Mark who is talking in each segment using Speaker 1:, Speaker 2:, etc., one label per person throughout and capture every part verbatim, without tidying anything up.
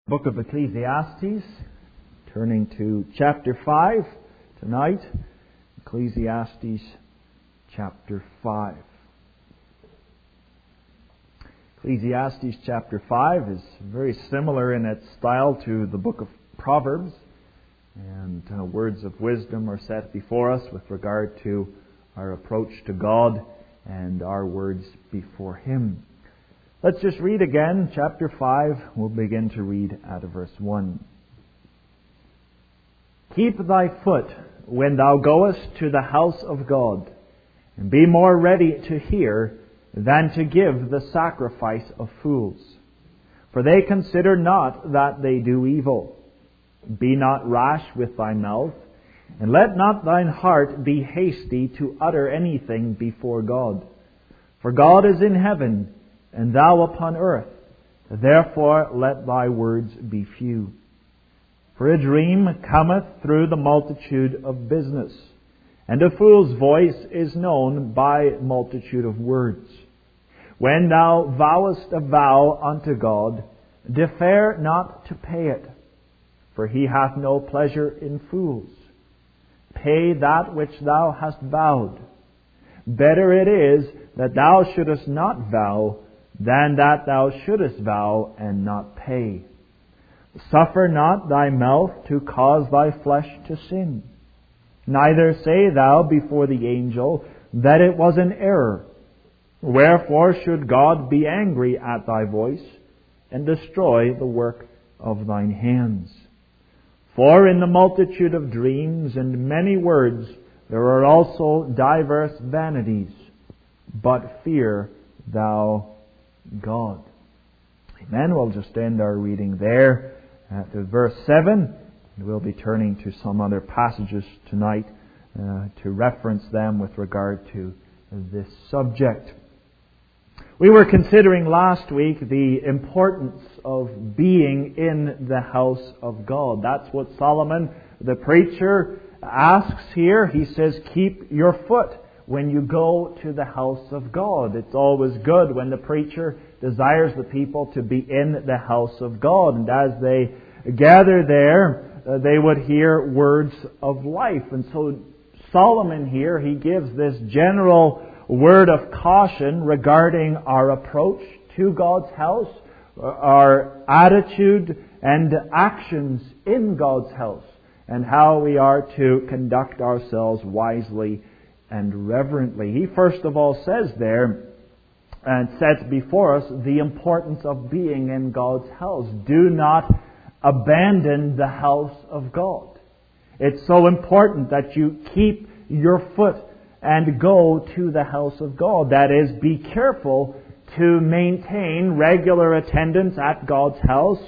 Speaker 1: Book of Ecclesiastes, turning to chapter five tonight. Ecclesiastes chapter five. Ecclesiastes chapter five is very similar in its style to the book of Proverbs, and uh, words of wisdom are set before us with regard to our approach to God and our words before Him. Let's just read again, chapter five. We'll begin to read at verse one. Keep thy foot when thou goest to the house of God, and be more ready to hear than to give the sacrifice of fools. For they consider not that they do evil. Be not rash with thy mouth, and let not thine heart be hasty to utter anything before God. For God is in heaven, and thou upon earth, therefore let thy words be few. For a dream cometh through the multitude of business, and a fool's voice is known by multitude of words. When thou vowest a vow unto God, defer not to pay it, for He hath no pleasure in fools. Pay that which thou hast vowed. Better it is that thou shouldest not vow, than that thou shouldest vow and not pay. Suffer not thy mouth to cause thy flesh to sin. Neither say thou before the angel that it was an error. Wherefore should God be angry at thy voice, and destroy the work of thine hands? For in the multitude of dreams and many words there are also diverse vanities, but fear thou God. Amen. We'll just end our reading there at verse seven. And we'll be turning to some other passages tonight uh, to reference them with regard to this subject. We were considering last week the importance of being in the house of God. That's what Solomon, the preacher, asks here. He says, keep your foot when you go to the house of God. It's always good when the preacher desires the people to be in the house of God. And as they gather there, uh, they would hear words of life. And so Solomon here, he gives this general word of caution regarding our approach to God's house, our attitude and actions in God's house, and how we are to conduct ourselves wisely and reverently. He first of all says there, and sets before us the importance of being in God's house. Do not abandon the house of God. It's so important that you keep your foot and go to the house of God. That is, be careful to maintain regular attendance at God's house.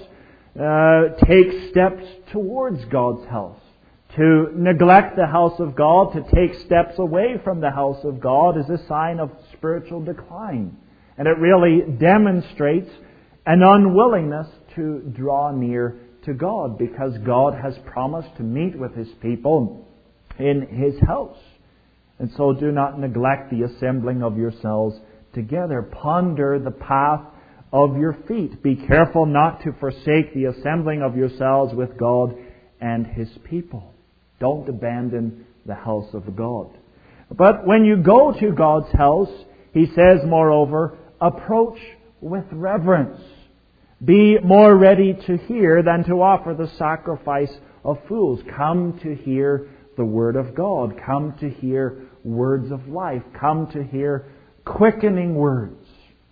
Speaker 1: Uh, take steps towards God's house. To neglect the house of God, to take steps away from the house of God, is a sign of spiritual decline. And it really demonstrates an unwillingness to draw near to God, because God has promised to meet with His people in His house. And so do not neglect the assembling of yourselves together. Ponder the path of your feet. Be careful not to forsake the assembling of yourselves with God and His people. Don't abandon the house of God. But when you go to God's house, he says, moreover, approach with reverence. Be more ready to hear than to offer the sacrifice of fools. Come to hear the Word of God. Come to hear words of life. Come to hear quickening words.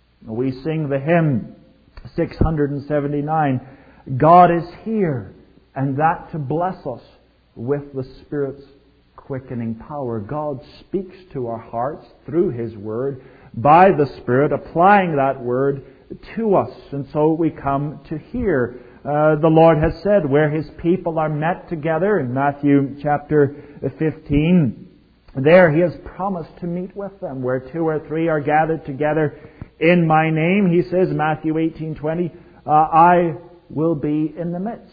Speaker 1: We sing the hymn six seventy-nine, God is here, and that to bless us with the Spirit's quickening power. God speaks to our hearts through His Word by the Spirit, applying that Word to us. And so we come to hear. Uh, the Lord has said, where His people are met together, in Matthew chapter fifteen, there He has promised to meet with them. Where two or three are gathered together in My name, He says, Matthew eighteen twenty, uh, I will be in the midst.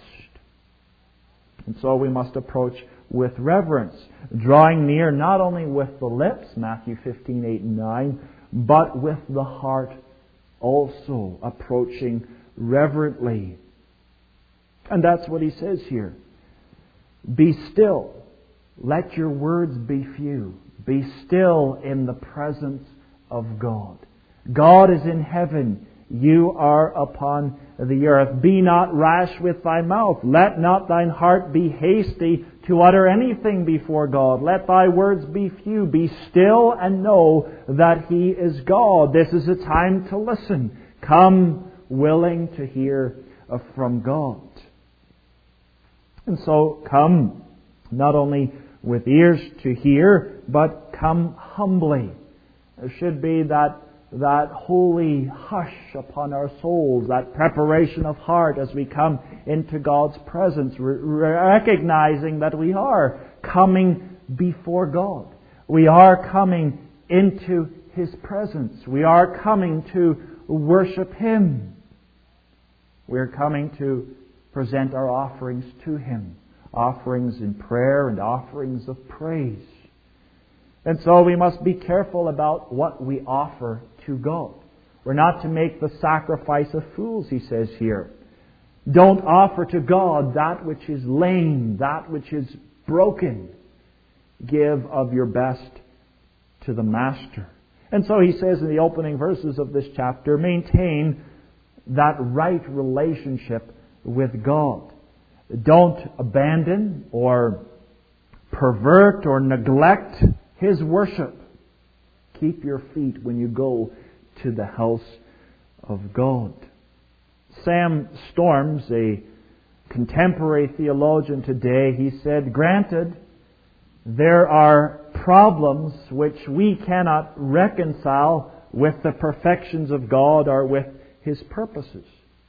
Speaker 1: And so we must approach with reverence, drawing near not only with the lips, Matthew fifteen, eight and nine, but with the heart also, approaching reverently. And that's what he says here. Be still. Let your words be few. Be still in the presence of God. God is in heaven. You are upon the earth. Be not rash with thy mouth. Let not thine heart be hasty to utter anything before God. Let thy words be few. Be still and know that He is God. This is a time to listen. Come willing to hear from God. And so come not only with ears to hear, but come humbly. There should be that that holy hush upon our souls, that preparation of heart as we come into God's presence, recognizing that we are coming before God. We are coming into His presence. We are coming to worship Him. We are coming to present our offerings to Him, offerings in prayer and offerings of praise. And so we must be careful about what we offer to God. We're not to make the sacrifice of fools, he says here. Don't offer to God that which is lame, that which is broken. Give of your best to the Master. And so he says in the opening verses of this chapter, maintain that right relationship with God. Don't abandon or pervert or neglect His worship. Keep your feet when you go to the house of God. Sam Storms, a contemporary theologian today, he said, granted, there are problems which we cannot reconcile with the perfections of God or with His purposes.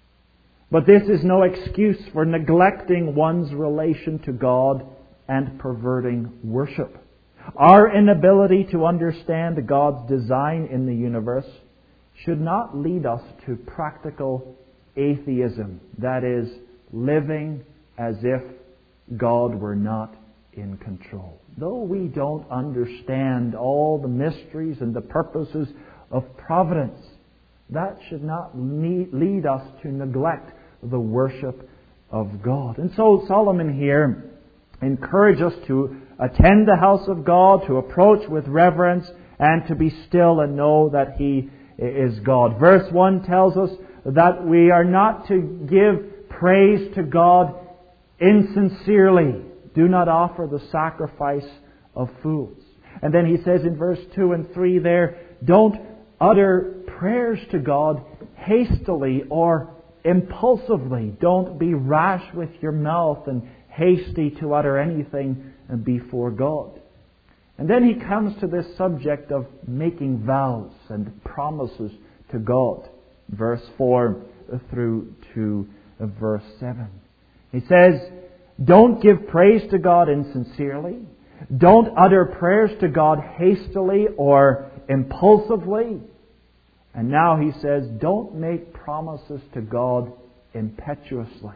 Speaker 1: But this is no excuse for neglecting one's relation to God and perverting worship. Our inability to understand God's design in the universe should not lead us to practical atheism, that is, living as if God were not in control. Though we don't understand all the mysteries and the purposes of providence, that should not lead us to neglect the worship of God. And so Solomon here encourages us to attend the house of God, to approach with reverence, and to be still and know that He is God. Verse one tells us that we are not to give praise to God insincerely. Do not offer the sacrifice of fools. And then he says in verse two and three there, don't utter prayers to God hastily or impulsively. Don't be rash with your mouth and hasty to utter anything before God. And then he comes to this subject of making vows and promises to God. Verse four through to verse seven. He says, don't give praise to God insincerely. Don't utter prayers to God hastily or impulsively. And now he says, don't make promises to God impetuously.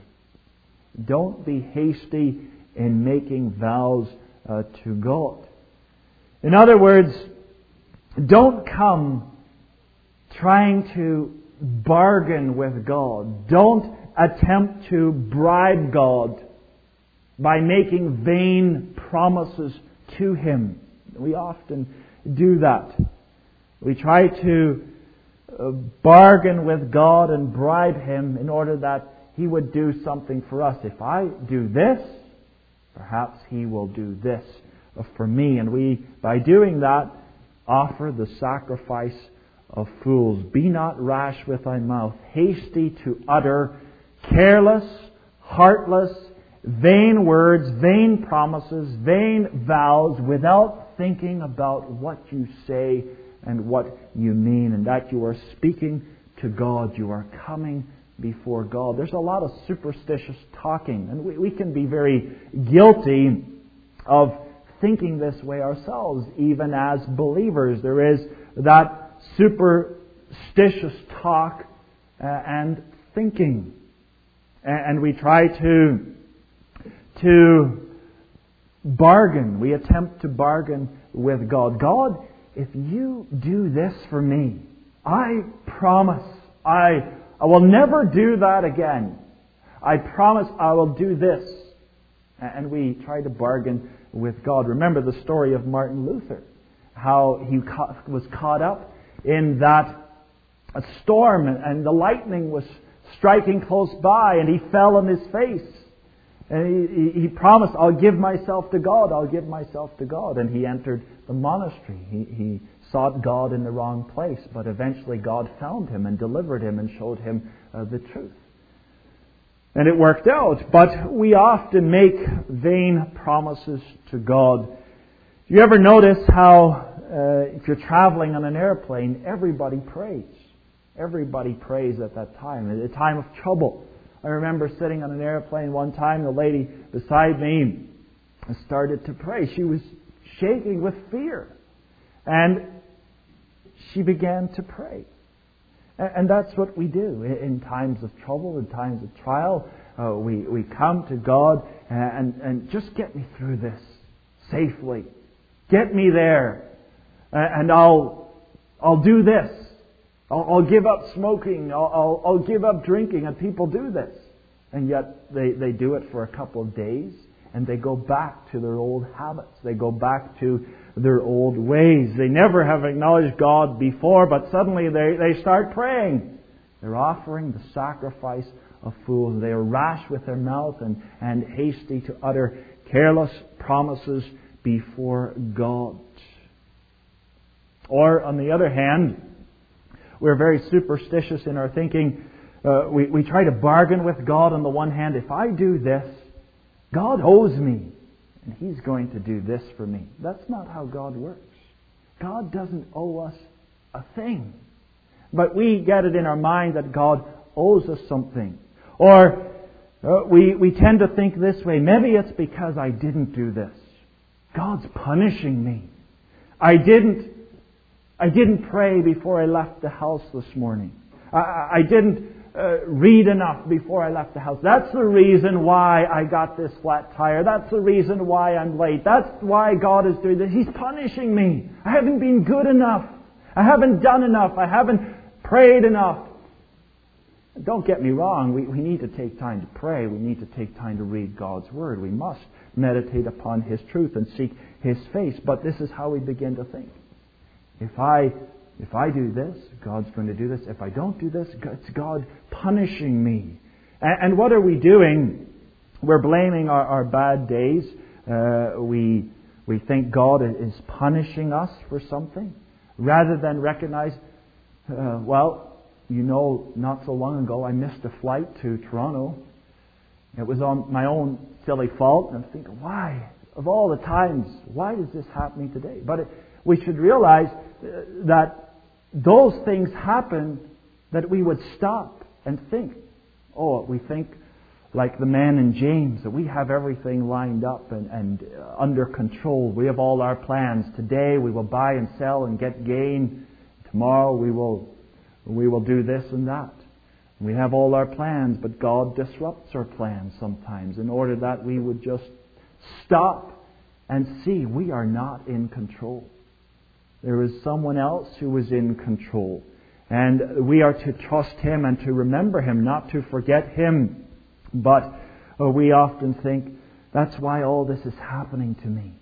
Speaker 1: Don't be hasty in making vows uh, to God. In other words, don't come trying to bargain with God. Don't attempt to bribe God by making vain promises to Him. We often do that. We try to uh, bargain with God and bribe Him in order that He would do something for us. If I do this, perhaps He will do this for me. And we, by doing that, offer the sacrifice of fools. Be not rash with thy mouth, hasty to utter careless, heartless, vain words, vain promises, vain vows, without thinking about what you say and what you mean, and that you are speaking to God. You are coming before God. There's a lot of superstitious talking, and we, we can be very guilty of thinking this way ourselves, even as believers. There is that superstitious talk uh, and thinking. And, and we try to, to bargain. We attempt to bargain with God. God, if you do this for me, I promise I, I will never do that again. I promise I will do this. And we try to bargain with God. Remember the story of Martin Luther, how he was caught up in that storm and the lightning was striking close by and he fell on his face. And he, he promised, I'll give myself to God, I'll give myself to God. And he entered the monastery. He, he sought God in the wrong place, but eventually God found him and delivered him and showed him uh, the truth. And it worked out. But we often make vain promises to God. Do you ever notice how uh, if you're traveling on an airplane, everybody prays? Everybody prays at that time, at a time of trouble. I remember sitting on an airplane one time, the lady beside me started to pray. She was shaking with fear. And she began to pray. And that's what we do in times of trouble, in times of trial. Uh, we, we come to God and, and just get me through this safely. Get me there. And I'll, I'll do this. I'll, I'll give up smoking. I'll, I'll, I'll give up drinking. And people do this. And yet they, they do it for a couple of days. And they go back to their old habits. They go back to their old ways. They never have acknowledged God before, but suddenly they, they start praying. They're offering the sacrifice of fools. They are rash with their mouth and, and hasty to utter careless promises before God. Or, on the other hand, we're very superstitious in our thinking. Uh, we, we try to bargain with God on the one hand. If I do this, God owes me, and He's going to do this for me. That's not how God works. God doesn't owe us a thing. But we get it in our mind that God owes us something. Or uh, we, we tend to think this way, maybe it's because I didn't do this. God's punishing me. I didn't, I didn't pray before I left the house this morning. I, I didn't Uh, read enough before I left the house. That's the reason why I got this flat tire. That's the reason why I'm late. That's why God is doing this. He's punishing me. I haven't been good enough. I haven't done enough. I haven't prayed enough. Don't get me wrong. We, we need to take time to pray. We need to take time to read God's Word. We must meditate upon His truth and seek His face. But this is how we begin to think. If I If I do this, God's going to do this. If I don't do this, it's God punishing me. And what are we doing? We're blaming our, our bad days. Uh, we we think God is punishing us for something, rather than recognize, uh, well, you know, not so long ago I missed a flight to Toronto. It was on my own silly fault. And I'm thinking, why? Of all the times, why is this happening today? But it, we should realize that those things happen that we would stop and think. Oh, we think like the man in James, that we have everything lined up and, and under control. We have all our plans. Today we will buy and sell and get gain. Tomorrow we will we will do this and that. We have all our plans, but God disrupts our plans sometimes in order that we would just stop and see we are not in control. There is someone else who is in control. And we are to trust Him and to remember Him, not to forget Him. But uh, we often think, that's why all this is happening to me.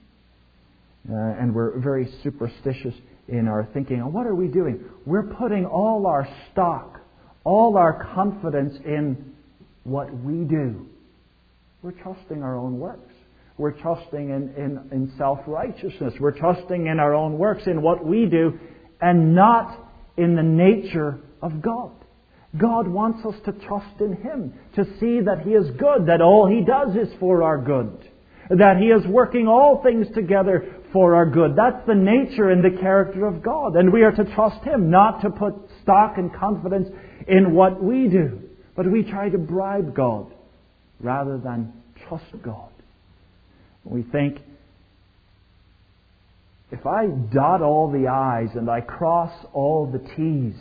Speaker 1: Uh, and we're very superstitious in our thinking. And what are we doing? We're putting all our stock, all our confidence in what we do. We're trusting our own works. We're trusting in, in, in self-righteousness. We're trusting in our own works, in what we do, and not in the nature of God. God wants us to trust in Him, to see that He is good, that all He does is for our good, that He is working all things together for our good. That's the nature and the character of God. And we are to trust Him, not to put stock and confidence in what we do. But we try to bribe God rather than trust God. We think, if I dot all the I's and I cross all the T's,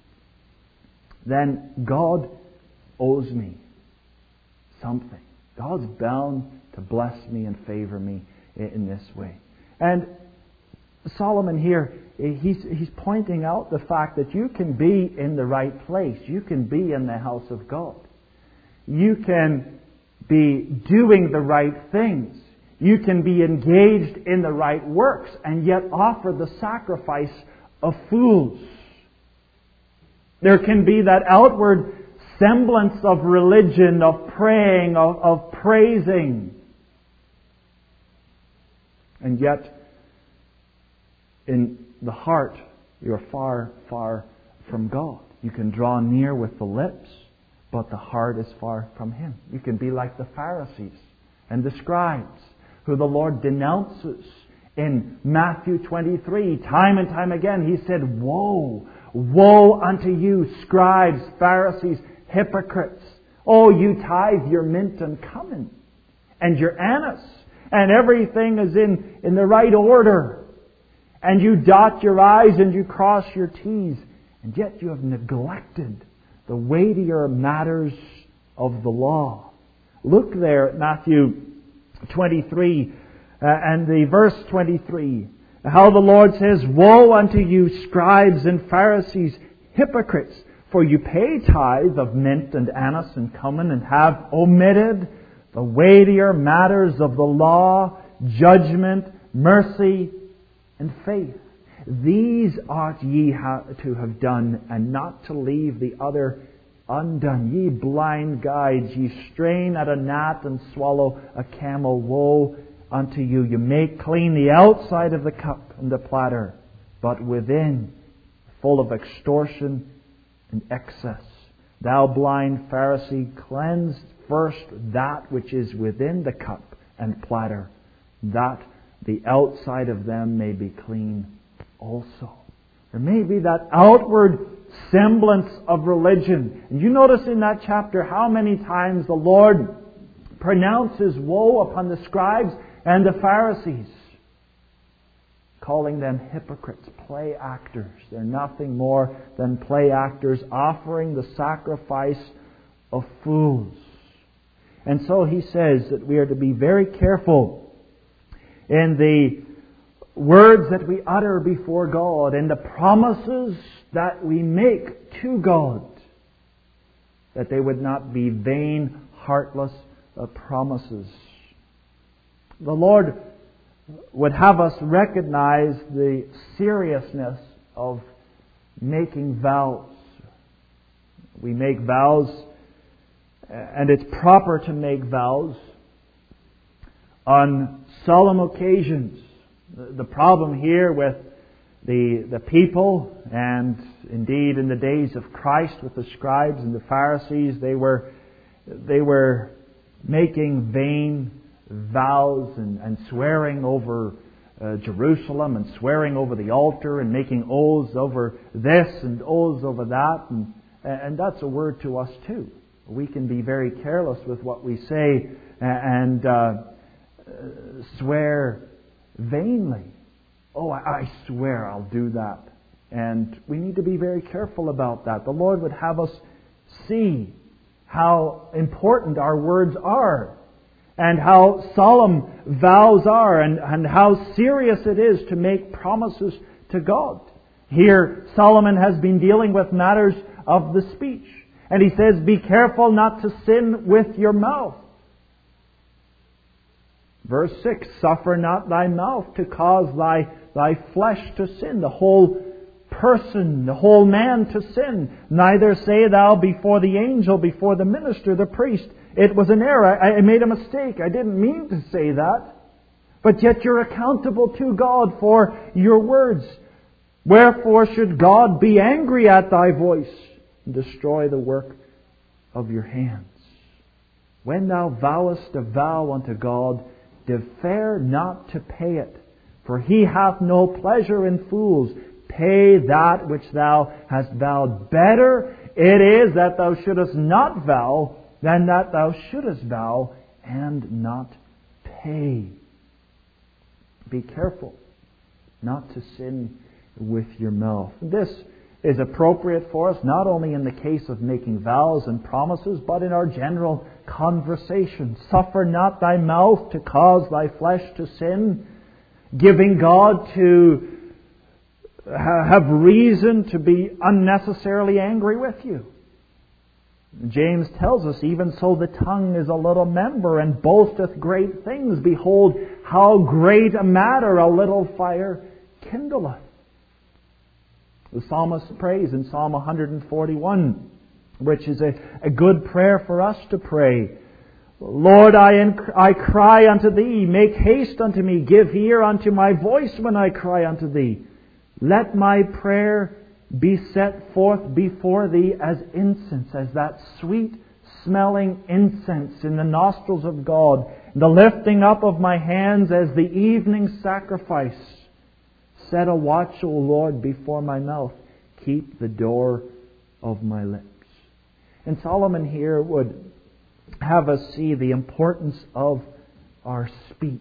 Speaker 1: then God owes me something. God's bound to bless me and favor me in this way. And Solomon here, he's, he's pointing out the fact that you can be in the right place. You can be in the house of God. You can be doing the right things. You can be engaged in the right works and yet offer the sacrifice of fools. There can be that outward semblance of religion, of praying, of, of praising. And yet, in the heart, you're far, far from God. You can draw near with the lips, but the heart is far from Him. You can be like the Pharisees and the scribes, who the Lord denounces in Matthew twenty-three. Time and time again, He said, Woe! Woe unto you, scribes, Pharisees, hypocrites! Oh, you tithe your mint and cumin, and your anise, and everything is in, in the right order. And you dot your I's and you cross your T's, and yet you have neglected the weightier matters of the law. Look there at Matthew twenty-three uh, and the verse twenty-three. How the Lord says, Woe unto you, scribes and Pharisees, hypocrites! For you pay tithe of mint and anise and cumin, and have omitted the weightier matters of the law, judgment, mercy, and faith. These ought ye ha- to have done, and not to leave the other undone. Ye blind guides, ye strain at a gnat and swallow a camel. Woe unto you! You make clean the outside of the cup and the platter, but within, full of extortion and excess. Thou blind Pharisee, cleanse first that which is within the cup and platter, that the outside of them may be clean also. There may be that outward semblance of religion. And you notice in that chapter how many times the Lord pronounces woe upon the scribes and the Pharisees, calling them hypocrites, play actors. They're nothing more than play actors, offering the sacrifice of fools. And so He says that we are to be very careful in the words that we utter before God and the promises that we make to God, that they would not be vain, heartless uh, promises. The Lord would have us recognize the seriousness of making vows. We make vows, and it's proper to make vows on solemn occasions. The problem here with the, the people, and indeed in the days of Christ with the scribes and the Pharisees, they were they were making vain vows and, and swearing over uh, Jerusalem and swearing over the altar and making oaths over this and oaths over that. And, and that's a word to us too. We can be very careless with what we say and uh, swear vainly. Oh, I swear I'll do that. And we need to be very careful about that. The Lord would have us see how important our words are, and how solemn vows are, and, and how serious it is to make promises to God. Here, Solomon has been dealing with matters of the speech. And he says, be careful not to sin with your mouth. Verse six, suffer not thy mouth to cause thy, thy flesh to sin. The whole person, the whole man to sin. Neither say thou before the angel, before the minister, the priest, it was an error. I, I made a mistake. I didn't mean to say that. But yet you're accountable to God for your words. Wherefore should God be angry at thy voice and destroy the work of your hands? When thou vowest a vow unto God, defer not to pay it, for He hath no pleasure in fools. Pay that which thou hast vowed. Better it is that thou shouldest not vow than that thou shouldest vow and not pay. Be careful not to sin with your mouth. This is appropriate for us not only in the case of making vows and promises, but in our general conversation. Suffer not thy mouth to cause thy flesh to sin, giving God to have reason to be unnecessarily angry with you. James tells us, even so the tongue is a little member, and boasteth great things. Behold, how great a matter a little fire kindleth. The psalmist prays in Psalm one forty-one, which is a, a good prayer for us to pray. Lord, I, inc- I cry unto Thee, make haste unto me, give ear unto my voice when I cry unto Thee. Let my prayer be set forth before Thee as incense, as that sweet smelling incense in the nostrils of God, the lifting up of my hands as the evening sacrifice. Set a watch, O Lord, before my mouth. Keep the door of my lips. And Solomon here would have us see the importance of our speech,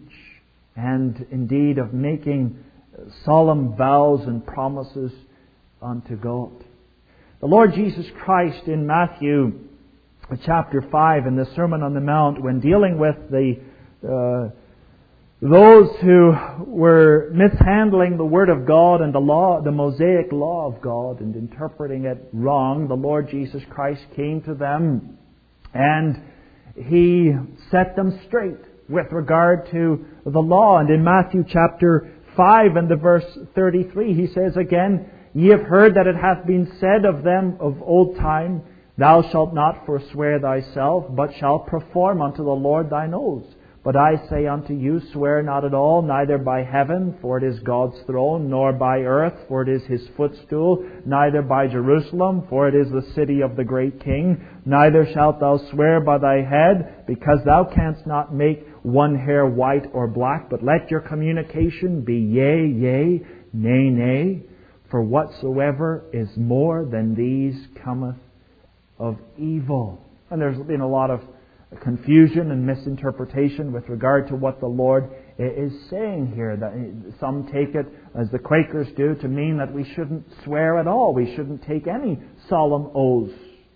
Speaker 1: and indeed of making solemn vows and promises unto God. The Lord Jesus Christ in Matthew chapter five, in the Sermon on the Mount, when dealing with the uh, those who were mishandling the Word of God and the law, the Mosaic law of God, and interpreting it wrong, the Lord Jesus Christ came to them and He set them straight with regard to the law. And in Matthew chapter five and the verse thirty-three, He says again, Ye have heard that it hath been said of them of old time, Thou shalt not forswear thyself, but shalt perform unto the Lord thine oaths. But I say unto you, swear not at all, neither by heaven, for it is God's throne, nor by earth, for it is His footstool, neither by Jerusalem, for it is the city of the great King. Neither shalt thou swear by thy head, because thou canst not make one hair white or black, but let your communication be yea, yea, nay, nay. For whatsoever is more than these cometh of evil. And there's been a lot of confusion and misinterpretation with regard to what the Lord is saying here. That some take it, as the Quakers do, to mean that we shouldn't swear at all. We shouldn't take any solemn oaths.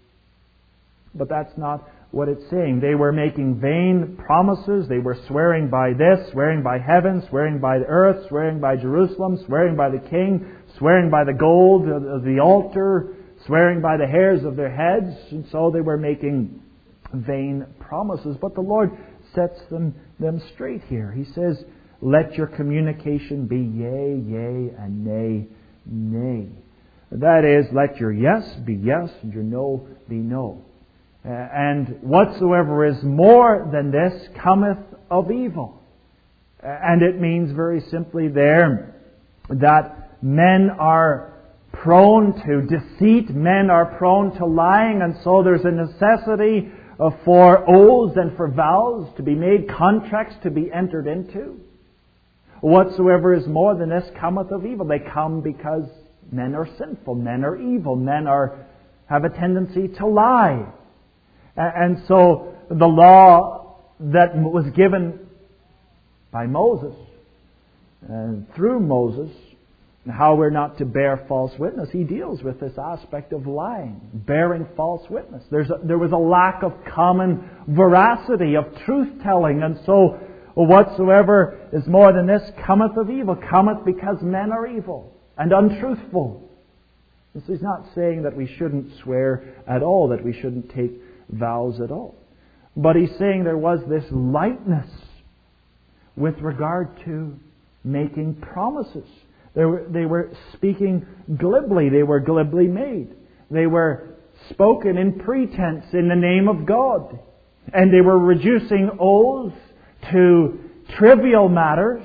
Speaker 1: But that's not what it's saying. They were making vain promises. They were swearing by this, swearing by heaven, swearing by the earth, swearing by Jerusalem, swearing by the king, swearing by the gold of the altar, swearing by the hairs of their heads. And so they were making vain promises. But the Lord sets them, them straight here. He says, let your communication be yea, yea, and nay, nay. That is, let your yes be yes, and your no be no. Uh, and whatsoever is more than this cometh of evil. Uh, and it means very simply there that men are prone to deceit, men are prone to lying, and so there's a necessity uh, for oaths and for vows to be made, contracts to be entered into. Whatsoever is more than this cometh of evil. They come because men are sinful, men are evil, men are have a tendency to lie. And so the law that was given by Moses, and through Moses, how we're not to bear false witness, he deals with this aspect of lying, bearing false witness. There's a, there was a lack of common veracity, of truth-telling, and so whatsoever is more than this cometh of evil, cometh because men are evil and untruthful. This is not saying that we shouldn't swear at all, that we shouldn't take vows at all. But he's saying there was this lightness with regard to making promises. They were, they were speaking glibly. They were glibly made. They were spoken in pretense in the name of God. And they were reducing oaths to trivial matters.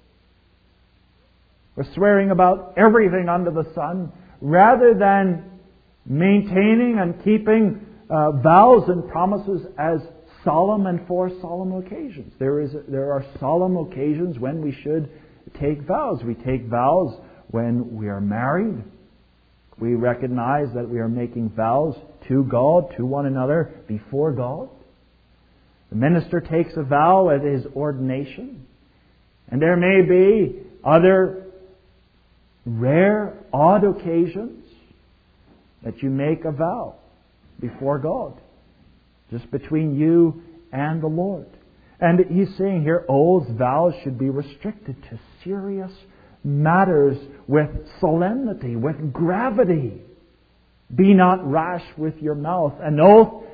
Speaker 1: We're swearing about everything under the sun, rather than maintaining and keeping uh, vows and promises as solemn and for solemn occasions. There is there are solemn occasions when we should take vows. We take vows when we are married. We recognize that we are making vows to God, to one another, before God. The minister takes a vow at his ordination. And there may be other rare, odd occasions that you make a vow before God, just between you and the Lord. And he's saying here, oaths, vows should be restricted to serious matters with solemnity, with gravity. Be not rash with your mouth. An oath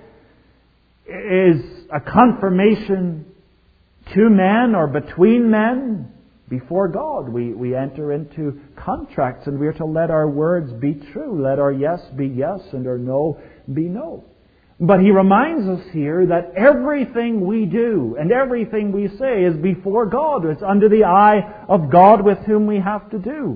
Speaker 1: is a confirmation to men or between men before God. We, we enter into contracts, and we are to let our words be true. Let our yes be yes and our no be no. But he reminds us here that everything we do and everything we say is before God. It's under the eye of God with whom we have to do.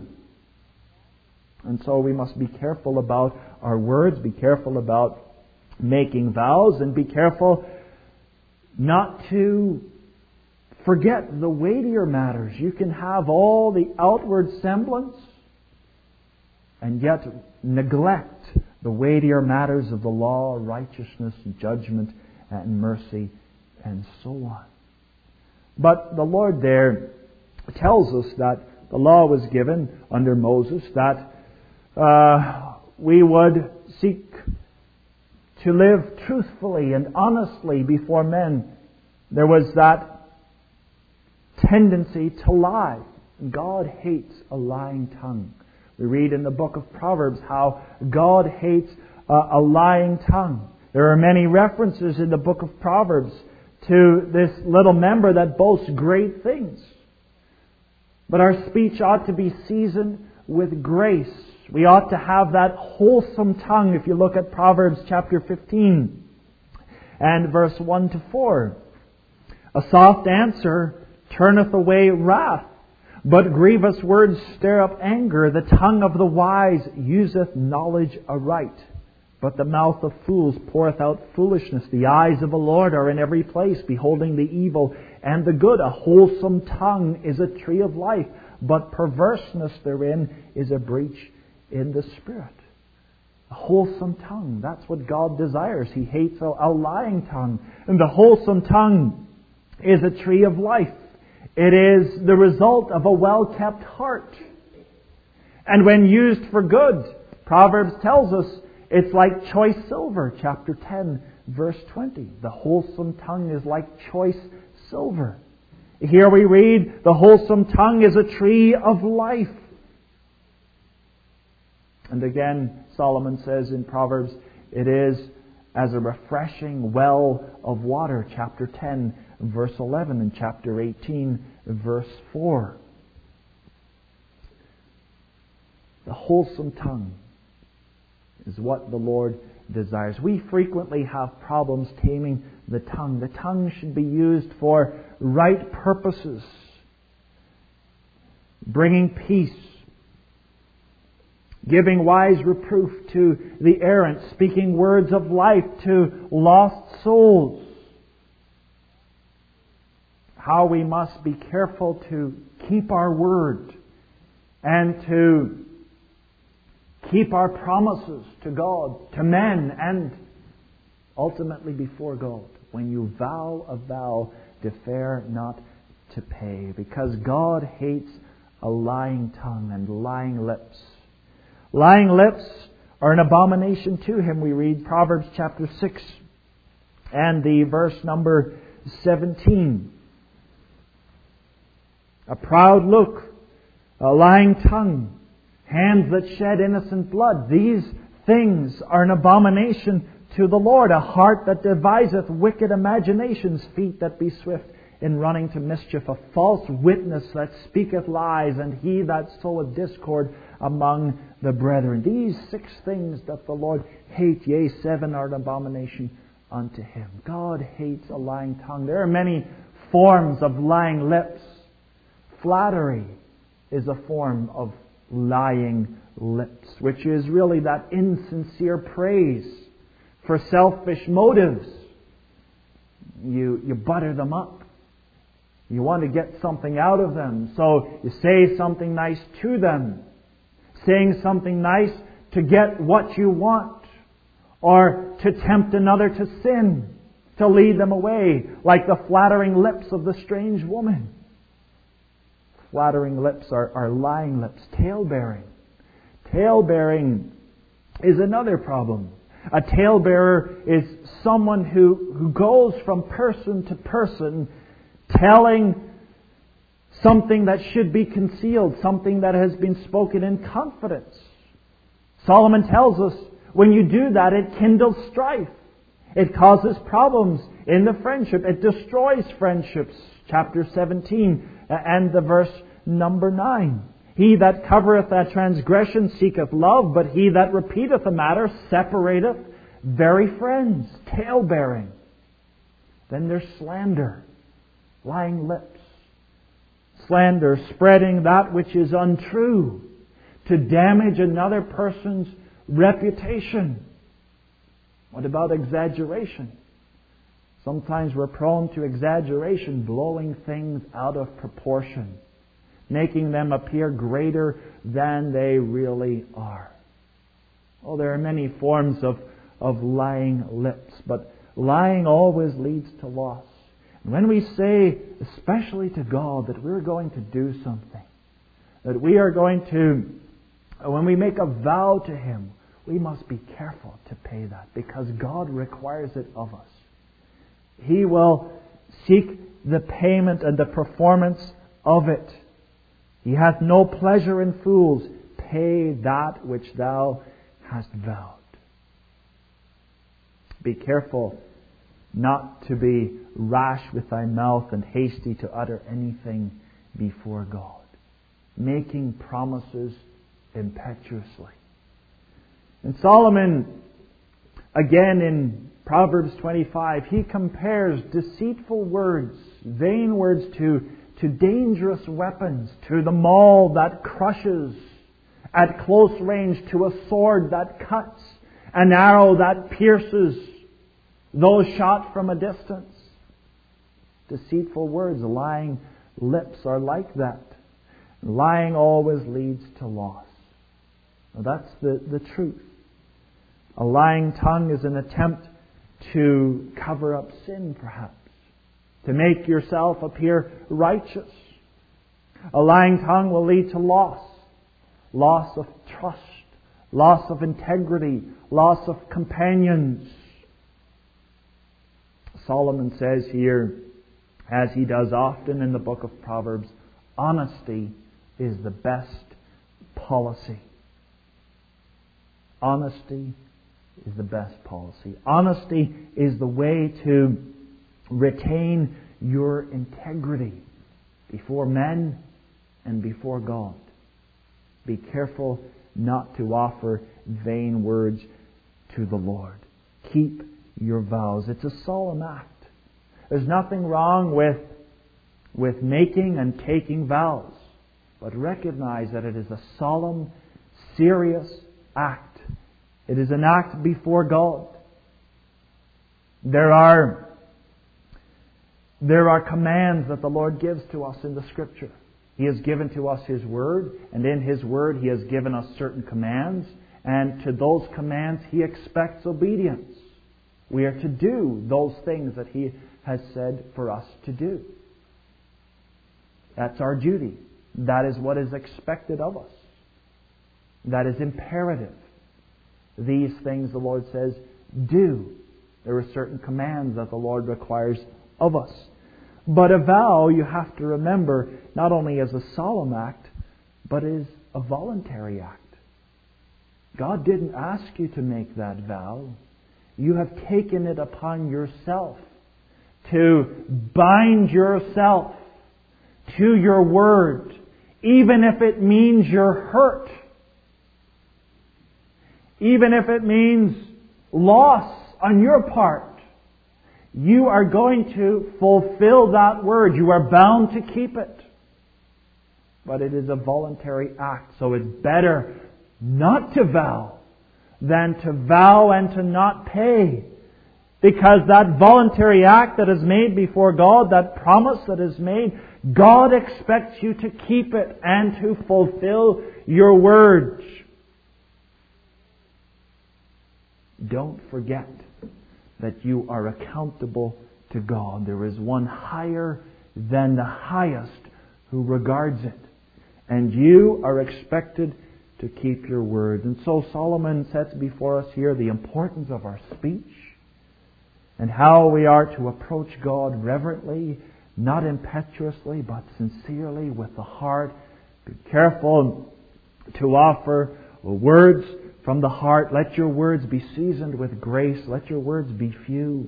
Speaker 1: And so we must be careful about our words, be careful about making vows, and be careful not to forget the weightier matters. You can have all the outward semblance and yet neglect the weightier matters of the law, righteousness, judgment, and mercy, and so on. But the Lord there tells us that the law was given under Moses, that uh, we would seek to live truthfully and honestly before men. There was that tendency to lie. God hates a lying tongue. We read in the book of Proverbs how God hates uh, a lying tongue. There are many references in the book of Proverbs to this little member that boasts great things. But our speech ought to be seasoned with grace. We ought to have that wholesome tongue. If you look at Proverbs chapter fifteen and verse one to four. A soft answer turneth away wrath, but grievous words stir up anger. The tongue of the wise useth knowledge aright, but the mouth of fools poureth out foolishness. The eyes of the Lord are in every place, beholding the evil and the good. A wholesome tongue is a tree of life, but perverseness therein is a breach in the spirit. A wholesome tongue, that's what God desires. He hates a, a lying tongue. And the wholesome tongue is a tree of life. It is the result of a well-kept heart. And when used for good, Proverbs tells us it's like choice silver, chapter ten, verse twenty. The wholesome tongue is like choice silver. Here we read, the wholesome tongue is a tree of life. And again, Solomon says in Proverbs, it is as a refreshing well of water, chapter ten, verse eleven, and chapter eighteen, verse four. The wholesome tongue is what the Lord desires. We frequently have problems taming the tongue. The tongue should be used for right purposes, bringing peace, giving wise reproof to the errant, speaking words of life to lost souls. How we must be careful to keep our word and to keep our promises to God, to men, and ultimately before God. When you vow a vow, defer not to pay, because God hates a lying tongue and lying lips. Lying lips are an abomination to Him. We read Proverbs chapter six and the verse number seventeen. A proud look, a lying tongue, hands that shed innocent blood. These things are an abomination to the Lord. A heart that deviseth wicked imaginations, feet that be swift in running to mischief, a false witness that speaketh lies, and he that soweth discord among the brethren. These six things doth the Lord hate, yea, seven are an abomination unto Him. God hates a lying tongue. There are many forms of lying lips. Flattery is a form of lying lips, which is really that insincere praise for selfish motives. You, you butter them up. You want to get something out of them, so you say something nice to them. Saying something nice to get what you want, or to tempt another to sin, to lead them away, like the flattering lips of the strange woman. Flattering lips are, are lying lips. Talebearing. Talebearing is another problem. A talebearer is someone who, who goes from person to person telling something that should be concealed, something that has been spoken in confidence. Solomon tells us When you do that, it kindles strife. It causes problems in the friendship. It destroys friendships. Chapter seventeen and the verse number nine. He that covereth a transgression seeketh love, but he that repeateth a matter separateth very friends. Talebearing. Then there's slander. Lying lips. Slander, spreading that which is untrue to damage another person's reputation. What about exaggeration? Sometimes we're prone to exaggeration, blowing things out of proportion, making them appear greater than they really are. Oh, there are many forms of, of lying lips, but lying always leads to loss. And when we say, especially to God, that we're going to do something, that we are going to, when we make a vow to Him, we must be careful to pay that, because God requires it of us. He will seek the payment and the performance of it. He hath no pleasure in fools. Pay that which thou hast vowed. Be careful not to be rash with thy mouth and hasty to utter anything before God, making promises impetuously. And Solomon, again in Proverbs twenty-five, he compares deceitful words, vain words, to, to dangerous weapons, to the maul that crushes at close range, to a sword that cuts, an arrow that pierces, those shot from a distance. Deceitful words, lying lips are like that. Lying always leads to loss. Now that's the, the truth. A lying tongue is an attempt to cover up sin, perhaps, to make yourself appear righteous. A lying tongue will lead to loss, loss of trust, loss of integrity, loss of companions. Solomon says here, as he does often in the book of Proverbs, honesty is the best policy. Honesty is the best policy. Honesty is the way to retain your integrity before men and before God. Be careful not to offer vain words to the Lord. Keep your vows. It's a solemn act. There's nothing wrong with, with making and taking vows, but recognize that it is a solemn, serious act. It is an act before God. There are, there are commands that the Lord gives to us in the Scripture. He has given to us His Word, and in His Word He has given us certain commands, and to those commands He expects obedience. We are to do those things that He has said for us to do. That's our duty. That is what is expected of us. That is imperative. These things the Lord says, do. There are certain commands that the Lord requires of us. But a vow, you have to remember, not only is a solemn act, but is a voluntary act. God didn't ask you to make that vow. You have taken it upon yourself to bind yourself to your word, even if it means you're hurt. Even if it means loss on your part. You are going to fulfill that word. You are bound to keep it. But it is a voluntary act, so it's better not to vow than to vow and to not pay. Because that voluntary act that is made before God, that promise that is made, God expects you to keep it and to fulfill your words. Don't forget that you are accountable to God. There is one higher than the highest who regards it. And you are expected to keep your word. And so Solomon sets before us here the importance of our speech and how we are to approach God reverently, not impetuously, but sincerely with the heart. Be careful to offer words from the heart. Let your words be seasoned with grace. Let your words be few.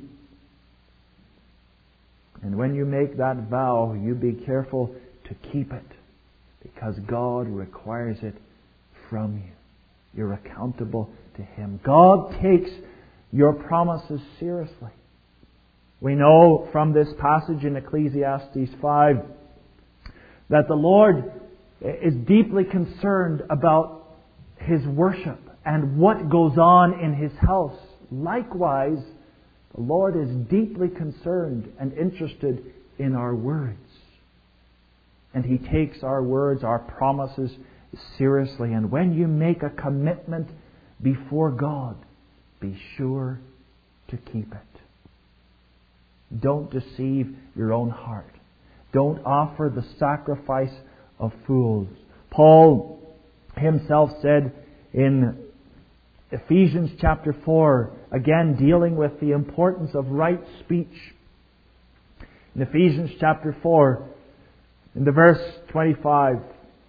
Speaker 1: And when you make that vow, you be careful to keep it, because God requires it from you. You're accountable to Him. God takes your promises seriously. We know from this passage in Ecclesiastes five that the Lord is deeply concerned about His worship and what goes on in His house. Likewise, the Lord is deeply concerned and interested in our words. And He takes our words, our promises seriously. And when you make a commitment before God, be sure to keep it. Don't deceive your own heart. Don't offer the sacrifice of fools. Paul himself said in Ephesians chapter four, again dealing with the importance of right speech. In Ephesians chapter four, in the verse twenty-five,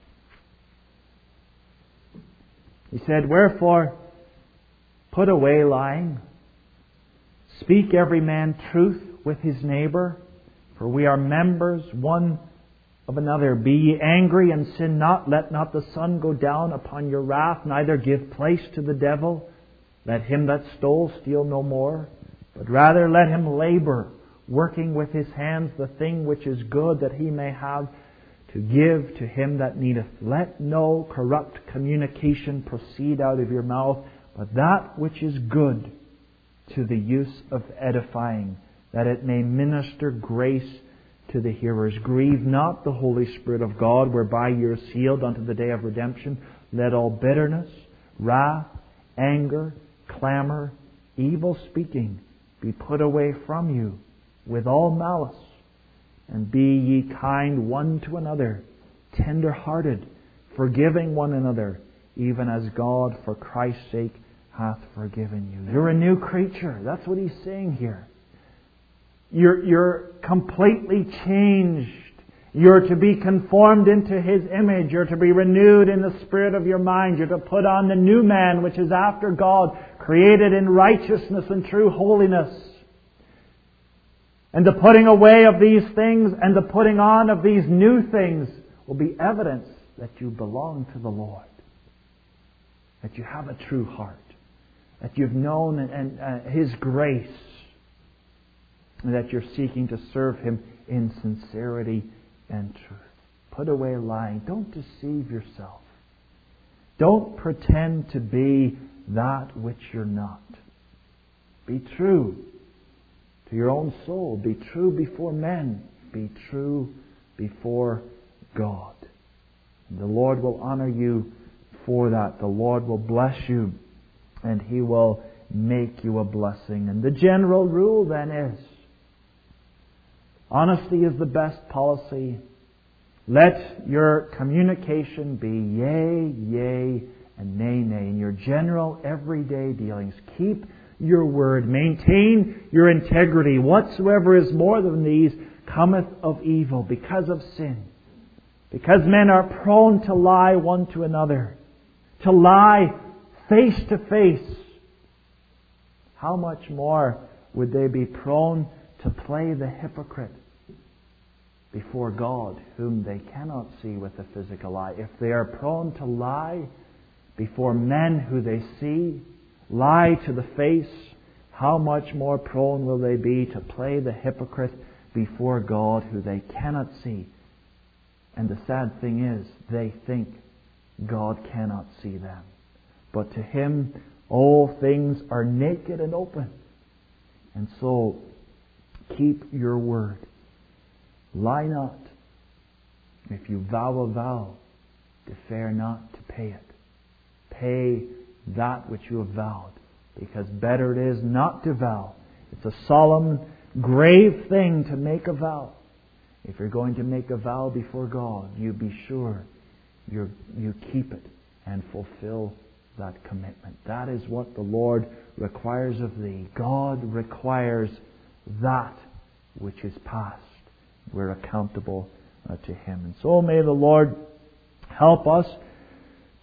Speaker 1: he said, "Wherefore, put away lying. Speak every man truth with his neighbor, for we are members one of another. Be ye angry and sin not. Let not the sun go down upon your wrath, neither give place to the devil. Let him that stole steal no more, but rather let him labor, working with his hands the thing which is good, that he may have to give to him that needeth. Let no corrupt communication proceed out of your mouth, but that which is good to the use of edifying, that it may minister grace to the hearers. Grieve not the Holy Spirit of God, whereby ye are sealed unto the day of redemption. Let all bitterness, wrath, anger, clamor, evil speaking be put away from you with all malice. And be ye kind one to another, tender-hearted, forgiving one another, even as God for Christ's sake hath forgiven you." You're a new creature. That's what he's saying here. You're, you're completely changed. You're to be conformed into His image. You're to be renewed in the spirit of your mind. You're to put on the new man, which is after God, created in righteousness and true holiness. And the putting away of these things and the putting on of these new things will be evidence that you belong to the Lord. That you have a true heart. That you've known and, and uh, His grace. And that you're seeking to serve Him in sincerity and truth. Put away lying. Don't deceive yourself. Don't pretend to be that which you're not. Be true to your own soul. Be true before men. Be true before God. The Lord will honor you for that. The Lord will bless you, and He will make you a blessing. And the general rule then is, honesty is the best policy. Let your communication be yea, yea, and nay, nay. In your general everyday dealings, keep your word. Maintain your integrity. Whatsoever is more than these cometh of evil, because of sin. Because men are prone to lie one to another. To lie face to face. How much more would they be prone to play the hypocrite before God, whom they cannot see with the physical eye? If they are prone to lie before men who they see, lie to the face, how much more prone will they be to play the hypocrite before God, who they cannot see? And the sad thing is, they think God cannot see them. But to Him, all things are naked and open. And so, keep your word. Lie not. If you vow a vow, defer not to pay it. Pay that which you have vowed, because better it is not to vow. It's a solemn, grave thing to make a vow. If you're going to make a vow before God, you be sure you you keep it and fulfill that commitment. That is what the Lord requires of thee. God requires that which is past. We're accountable uh, to Him. And so may the Lord help us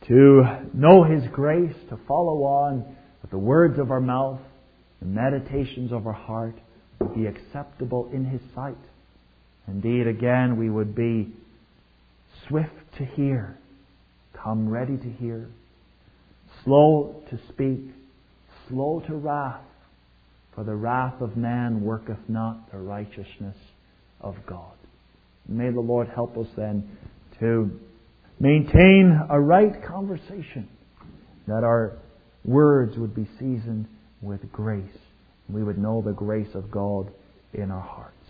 Speaker 1: to know His grace, to follow on, that the words of our mouth, the meditations of our heart would be acceptable in His sight. Indeed, again, we would be swift to hear, come ready to hear, slow to speak, slow to wrath, for the wrath of man worketh not the righteousness of God. May the Lord help us then to maintain a right conversation, that our words would be seasoned with grace. We would know the grace of God in our hearts.